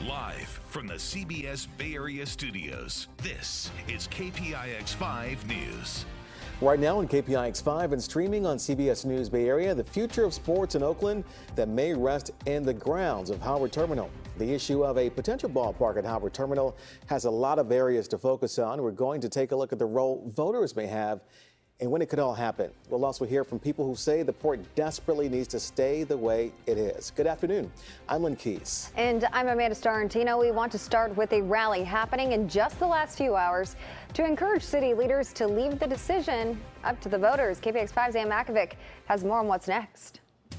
Live from the CBS Bay Area studios, this is KPIX 5 News. Right now on KPIX 5 and streaming on CBS News Bay Area, the future of sports in Oakland that may rest in the grounds of Howard Terminal. The issue of a potential ballpark at Howard Terminal has a lot of areas to focus on. We're going to take a look at the role voters may have and when it could all happen. We'll also hear from people who say the port desperately needs to stay the way it is. Good afternoon. I'm Lynn Keys. And I'm Amanda Starantino. We want to start with a rally happening in just the last few hours to encourage city leaders to leave the decision up to the voters. KPIX 5's Ann Makovic has more on what's next.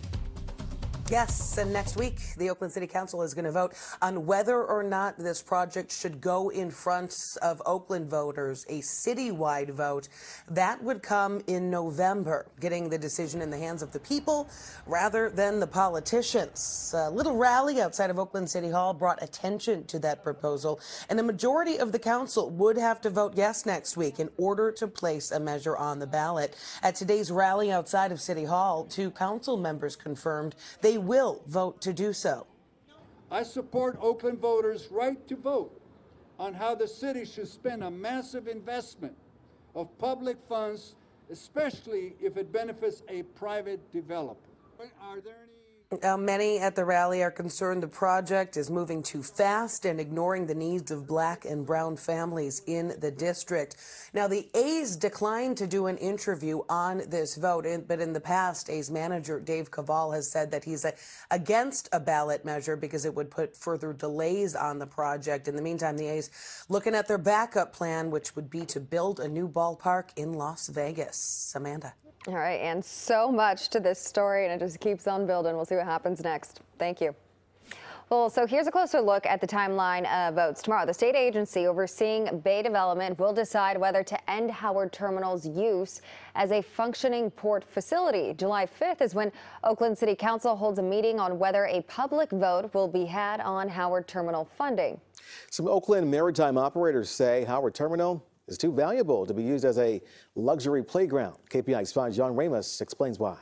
Yes, and next week, the Oakland City Council is going to vote on whether or not this project should go in front of Oakland voters, a citywide vote. That would come in November, getting the decision in the hands of the people rather than the politicians. A little rally outside of Oakland City Hall brought attention to that proposal, and a majority of the council would have to vote yes next week in order to place a measure on the ballot. At today's rally outside of City Hall, 2 council members confirmed they will vote to do so. I support Oakland voters' right to vote on how the city should spend a massive investment of public funds, especially if it benefits a private developer. Are there any... Many at the rally are concerned the project is moving too fast and ignoring the needs of Black and brown families in the district. Now, the A's declined to do an interview on this vote, but in the past, A's manager Dave Caval has said that he's against a ballot measure because it would put further delays on the project. In the meantime, the A's looking at their backup plan, which would be to build a new ballpark in Las Vegas. Amanda. All right, and so much to this story, and it just keeps on building. We'll see what happens next. Thank you. Well, so here's a closer look at the timeline of votes. Tomorrow, the state agency overseeing Bay Development will decide whether to end Howard Terminal's use as a functioning port facility. July 5th is when Oakland City Council holds a meeting on whether a public vote will be had on Howard Terminal funding. Some Oakland maritime operators say Howard Terminal is too valuable to be used as a luxury playground. KPIX 5's John Ramos explains why.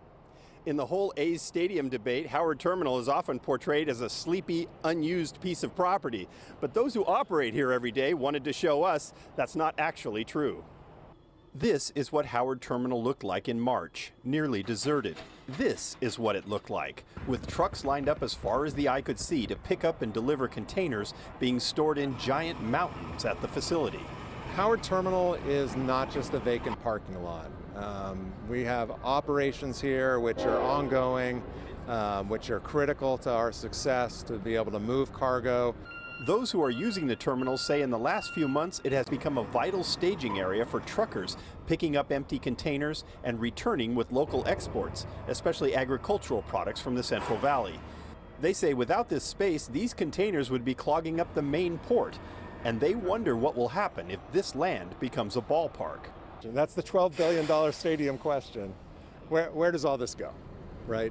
In the whole A's Stadium debate, Howard Terminal is often portrayed as a sleepy, unused piece of property. But those who operate here every day wanted to show us that's not actually true. This is what Howard Terminal looked like in March, nearly deserted. This is what it looked like, with trucks lined up as far as the eye could see to pick up and deliver containers being stored in giant mountains at the facility. Howard Terminal is not just a vacant parking lot. We have operations here which are ongoing, which are critical to our success to be able to move cargo. Those who are using the terminal say in the last few months it has become a vital staging area for truckers picking up empty containers and returning with local exports, especially agricultural products from the Central Valley. They say without this space, these containers would be clogging up the main port. And they wonder what will happen if this land becomes a ballpark. That's the $12 billion stadium question. Where does all this go, right?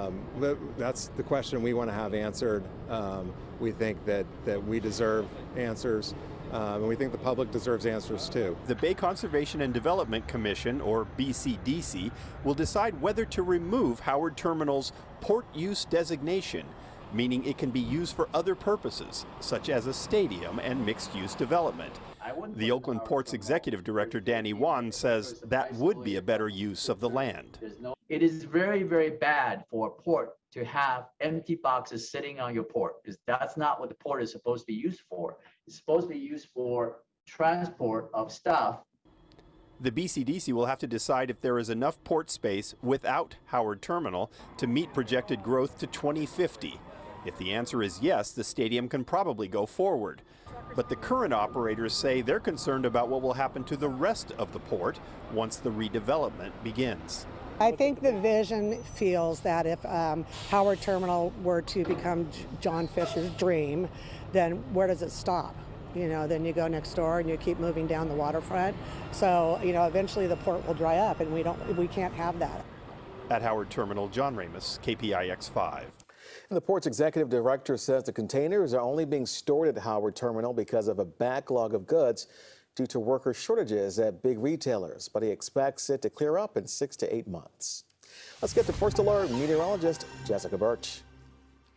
That's the question we want to have answered. We think that we deserve answers, and we think the public deserves answers too. The Bay Conservation and Development Commission, or BCDC, will decide whether to remove Howard Terminal's port use designation, meaning it can be used for other purposes, such as a stadium and mixed-use development. The Oakland Port's executive director, Danny Wan, says that would be a better use of the land. It is very, very bad for a port to have empty boxes sitting on your port, because that's not what the port is supposed to be used for. It's supposed to be used for transport of stuff. The BCDC will have to decide if there is enough port space without Howard Terminal to meet projected growth to 2050. If the answer is yes, the stadium can probably go forward. But the current operators say they're concerned about what will happen to the rest of the port once the redevelopment begins. I think the vision feels that if Howard Terminal were to become John Fish's dream, then where does it stop? You know, then you go next door and you keep moving down the waterfront. So, you know, eventually the port will dry up, and we can't have that. At Howard Terminal, John Ramos, KPIX 5. And the port's executive director says the containers are only being stored at Howard Terminal because of a backlog of goods due to worker shortages at big retailers, but he expects it to clear up in 6 to 8 months. Let's get to First Alert meteorologist Jessica Birch.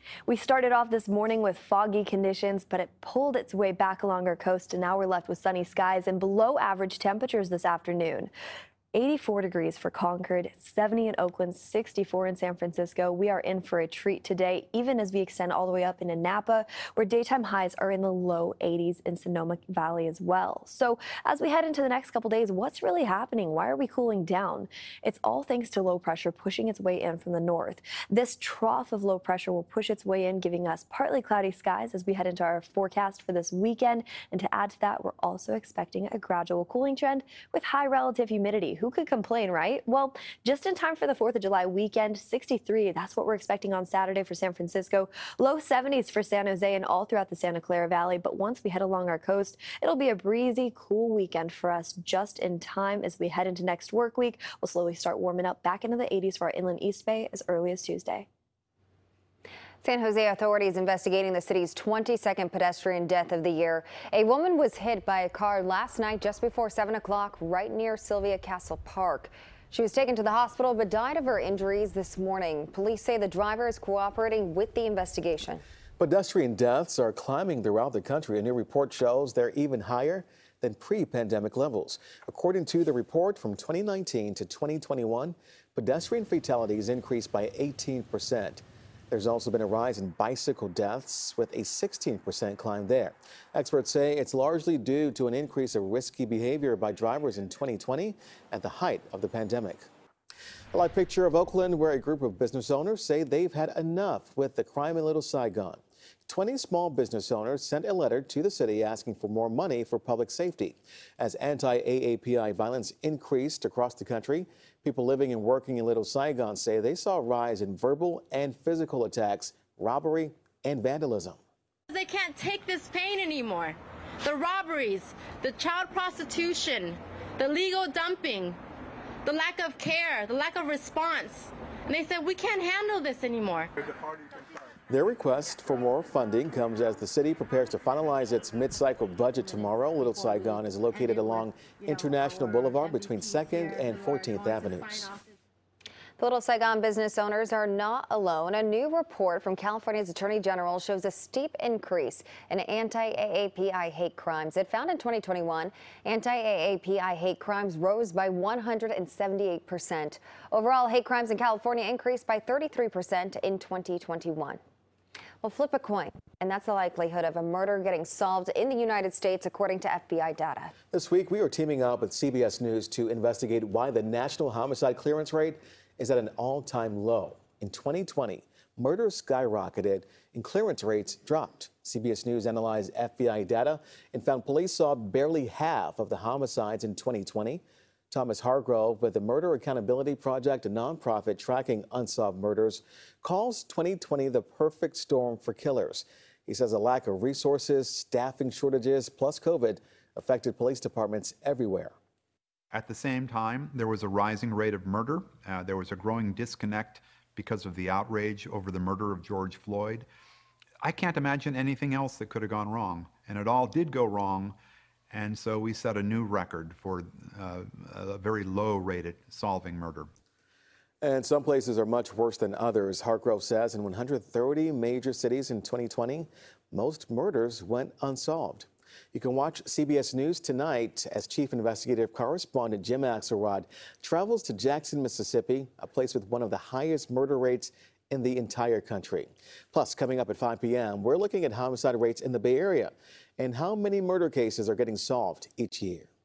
We started off this morning with foggy conditions, but it pulled its way back along our coast, and now we're left with sunny skies and below average temperatures this afternoon. 84 degrees for Concord, 70 in Oakland, 64 in San Francisco. We are in for a treat today, even as we extend all the way up into Napa, where daytime highs are in the low 80s in Sonoma Valley as well. So as we head into the next couple days, what's really happening? Why are we cooling down? It's all thanks to low pressure pushing its way in from the north. This trough of low pressure will push its way in, giving us partly cloudy skies as we head into our forecast for this weekend. And to add to that, we're also expecting a gradual cooling trend with high relative humidity. Who could complain, right? Well, just in time for the 4th of July weekend, 63. That's what we're expecting on Saturday for San Francisco. Low 70s for San Jose and all throughout the Santa Clara Valley. But once we head along our coast, it'll be a breezy, cool weekend for us just in time as we head into next work week. We'll slowly start warming up back into the 80s for our inland East Bay as early as Tuesday. San Jose authorities investigating the city's 22nd pedestrian death of the year. A woman was hit by a car last night just before 7 o'clock right near Sylvia Castle Park. She was taken to the hospital but died of her injuries this morning. Police say the driver is cooperating with the investigation. Pedestrian deaths are climbing throughout the country. A new report shows they're even higher than pre-pandemic levels. According to the report, from 2019 to 2021, pedestrian fatalities increased by 18%. There's also been a rise in bicycle deaths with a 16% climb there. Experts say it's largely due to an increase of risky behavior by drivers in 2020 at the height of the pandemic. A live picture of Oakland where a group of business owners say they've had enough with the crime in Little Saigon. 20 small business owners sent a letter to the city asking for more money for public safety. As anti-AAPI violence increased across the country, people living and working in Little Saigon say they saw a rise in verbal and physical attacks, robbery, and vandalism. They can't take this pain anymore. The robberies, the child prostitution, the legal dumping, the lack of care, the lack of response. And they said, we can't handle this anymore. Their request for more funding comes as the city prepares to finalize its mid-cycle budget tomorrow. Little Saigon is located along International Boulevard between 2nd and 14th Avenues. The Little Saigon business owners are not alone. A new report from California's Attorney General shows a steep increase in anti-AAPI hate crimes. It found in 2021, anti-AAPI hate crimes rose by 178%. Overall, hate crimes in California increased by 33% in 2021. Well, flip a coin, and that's the likelihood of a murder getting solved in the United States, according to FBI data. This week, we are teaming up with CBS News to investigate why the national homicide clearance rate is at an all-time low. In 2020, murders skyrocketed and clearance rates dropped. CBS News analyzed FBI data and found police saw barely half of the homicides in 2020. Thomas Hargrove with the Murder Accountability Project, a nonprofit tracking unsolved murders, calls 2020 the perfect storm for killers. He says a lack of resources, staffing shortages, plus COVID affected police departments everywhere. At the same time, there was a rising rate of murder. There was a growing disconnect because of the outrage over the murder of George Floyd. I can't imagine anything else that could have gone wrong, and it all did go wrong. And so we set a new record for a very low rate at solving murder. And some places are much worse than others. Hargrove says in 130 major cities in 2020, most murders went unsolved. You can watch CBS News tonight as Chief Investigative Correspondent Jim Axelrod travels to Jackson, Mississippi, a place with one of the highest murder rates in the entire country. Plus, coming up at 5 p.m., we're looking at homicide rates in the Bay Area and how many murder cases are getting solved each year.